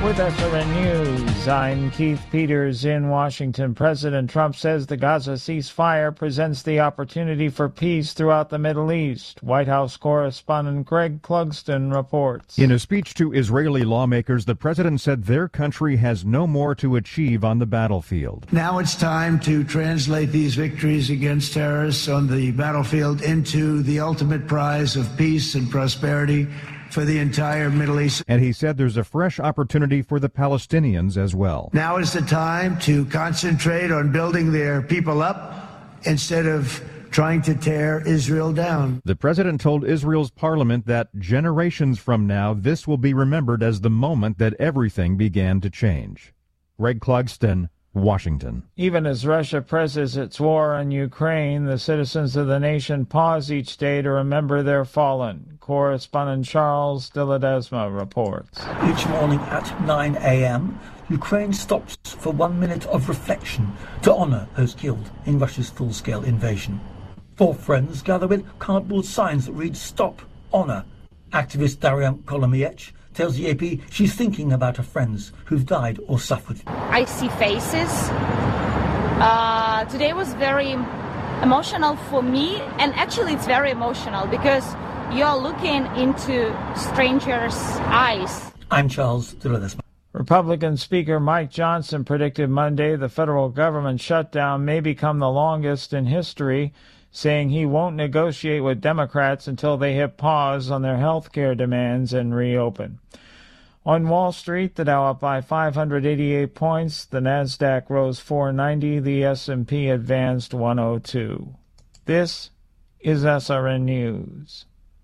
With SRN News, I'm Keith Peters in Washington. President Trump says the Gaza ceasefire presents the opportunity for peace throughout the Middle East. White House correspondent Greg Clugston reports. In a speech to Israeli lawmakers, the president said their country has no more to achieve on the battlefield. Now it's time to translate these victories against terrorists on the battlefield into the ultimate prize of peace and prosperity for the entire Middle East. And he said there's a fresh opportunity for the Palestinians as well. Now is the time to concentrate on building their people up instead of trying to tear Israel down. The president told Israel's parliament that generations from now, this will be remembered as the moment that everything began to change. Greg Clugston, Washington. Even as Russia presses its war on Ukraine, the citizens of the nation pause each day to remember their fallen. Correspondent Charles de Ledesma reports. Each morning at 9 a.m., Ukraine stops for 1 minute of reflection to honor those killed in Russia's full-scale invasion. 4 friends gather with cardboard signs that read "Stop, Honor." Activist Daria Kolomiech tells the AP she's thinking about her friends who've died or suffered. I see faces. Today was very emotional for me, and actually it's very emotional because you're looking into strangers' eyes. I'm Charles de Ledesma. Republican Speaker Mike Johnson predicted Monday the federal government shutdown may become the longest in history, saying he won't negotiate with Democrats until they hit pause on their health care demands and reopen. On Wall Street, the Dow up by 588 points, the Nasdaq rose 490, the S&P advanced 102. This is SRN News.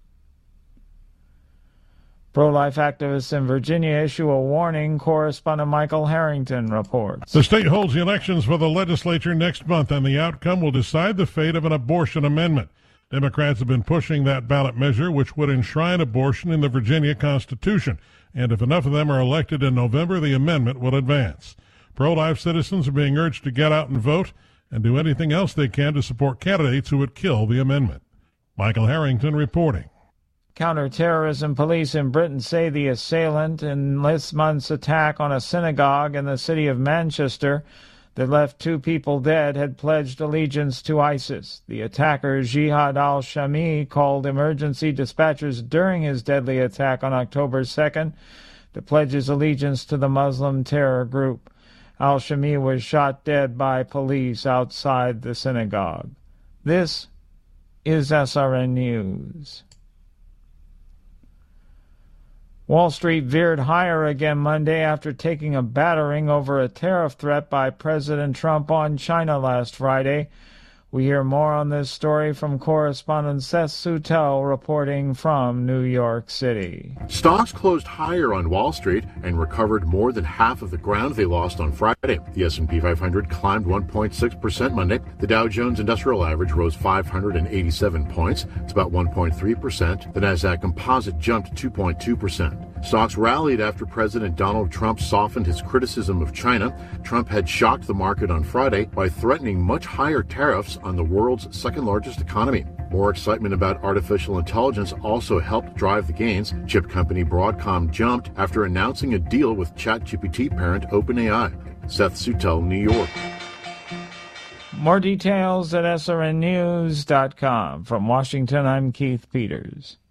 Pro-life activists in Virginia issue a warning. Correspondent Michael Harrington reports. The state holds the elections for the legislature next month, and the outcome will decide the fate of an abortion amendment. Democrats have been pushing that ballot measure, which would enshrine abortion in the Virginia Constitution. And if enough of them are elected in November, the amendment will advance. Pro-life citizens are being urged to get out and vote and do anything else they can to support candidates who would kill the amendment. Michael Harrington reporting. Counterterrorism police in Britain say the assailant in this month's attack on a synagogue in the city of Manchester that left 2 people dead had pledged allegiance to ISIS. The attacker, Jihad al-Shami, called emergency dispatchers during his deadly attack on October 2nd to pledge his allegiance to the Muslim terror group. Al-Shami was shot dead by police outside the synagogue. This is SRN News. Wall Street veered higher again Monday after taking a battering over a tariff threat by President Trump on China last Friday. We hear more on this story from correspondent Seth Sutel reporting from New York City. Stocks closed higher on Wall Street and recovered more than half of the ground they lost on Friday. The S&P 500 climbed 1.6% Monday. The Dow Jones Industrial Average rose 587 points. It's about 1.3%. The Nasdaq Composite jumped 2.2%. Stocks rallied after President Donald Trump softened his criticism of China. Trump had shocked the market on Friday by threatening much higher tariffs on the world's second-largest economy. More excitement about artificial intelligence also helped drive the gains. Chip company Broadcom jumped after announcing a deal with ChatGPT parent OpenAI. Seth Sutel, New York. More details at srnnews.com. From Washington, I'm Keith Peters.